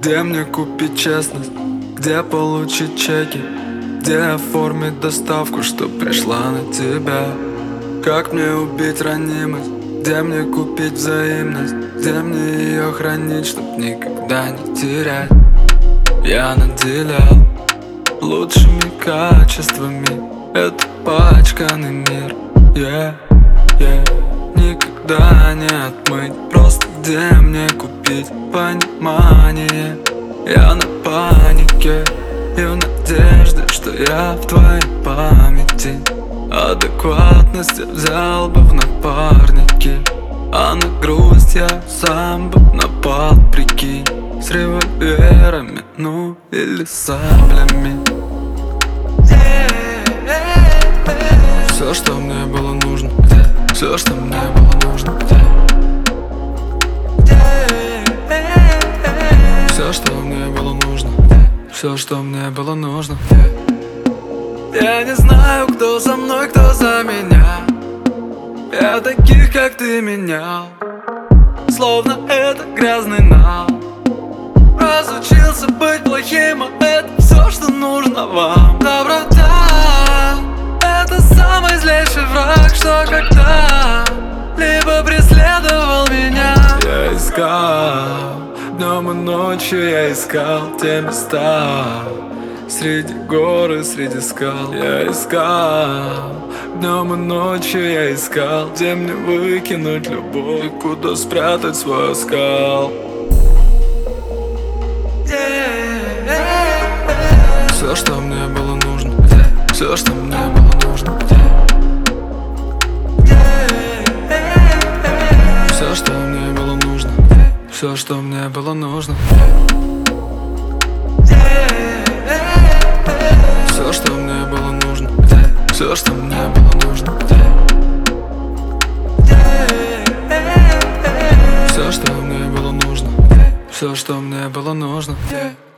Где мне купить честность, где получить чеки, где оформить доставку, чтоб пришла на тебя? Как мне убить ранимость, где мне купить взаимность, где мне ее хранить, чтоб никогда не терять? Я наделял лучшими качествами этот пачканный мир, никогда не отмыть. Просто где мне купить понимание? Я на панике и в надежде, что я в твоей памяти. Адекватность я взял бы в напарники, а на грусть я сам бы напал, прикинь. С револьверами, ну или саблями. Все, что мне было нужно, все, что мне было нужно, все, что мне было нужно, все, что мне было нужно. Я не знаю, кто за мной, кто за меня. Я таких, как ты, менял, словно это грязный нал. Разучился быть плохим, а это все, что нужно вам. Доброта — это самый злейший враг, что когда-либо преследовал меня. Я искал днем и ночью, я искал те места среди гор и среди скал. Я искал днем и ночью, я искал, где мне выкинуть любовь, куда спрятать свой оскал. Все, что мне было нужно, все, что мне было нужно, все, что мне было нужно, все, что мне было нужно, все, что мне было нужно, все, что мне было нужно, все, что мне было нужно, все, что мне было нужно.